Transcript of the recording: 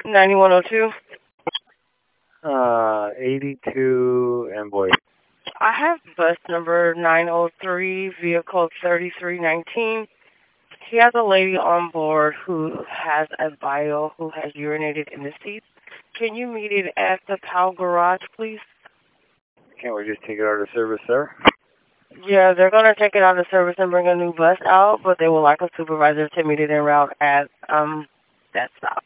9102. 82 Amboy. I have bus number 903, vehicle 3319. He has a lady on board who has a bio who has urinated in the seats. Can you meet it at the POW garage, please? Can't we just take it out of service, sir? Yeah, they're going to take it out of service and bring a new bus out, but they would like a supervisor to meet it en route at that stop.